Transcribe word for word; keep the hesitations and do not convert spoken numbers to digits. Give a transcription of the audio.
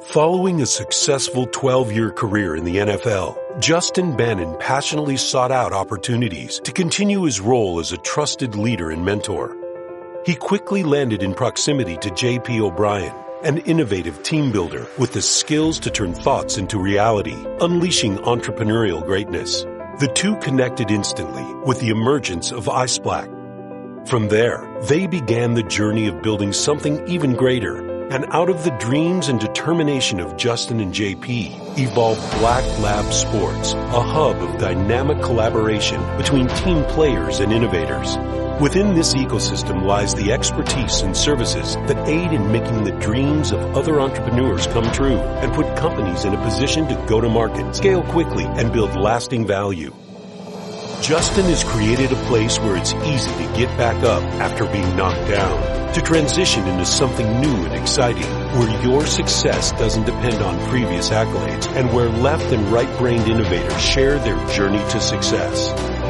Following a successful twelve-year career in the N F L, Justin Bannon passionately sought out opportunities to continue his role as a trusted leader and mentor. He quickly landed in proximity to J P O'Brien, an innovative team builder with the skills to turn thoughts into reality, unleashing entrepreneurial greatness. The two connected instantly with the emergence of iSplack. From there, they began the journey of building something even greater. And out of the dreams and determination of Justin and J P evolved Black Lab Sports, a hub of dynamic collaboration between team players and innovators. Within this ecosystem lies the expertise and services that aid in making the dreams of other entrepreneurs come true and put companies in a position to go to market, scale quickly, and build lasting value. Justin has created a place where it's easy to get back up after being knocked down, to transition into something new and exciting, where your success doesn't depend on previous accolades, and where left and right-brained innovators share their journey to success.